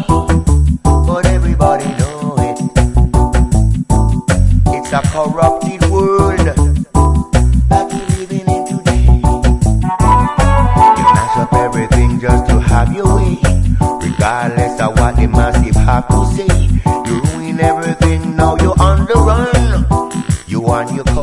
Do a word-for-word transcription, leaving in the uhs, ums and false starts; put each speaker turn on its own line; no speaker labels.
but everybody know it. It's a corrupted world that we're living in today. You mash up everything just to have your way, regardless of what the massive have to say. You ruin everything, now you're on the run. You want your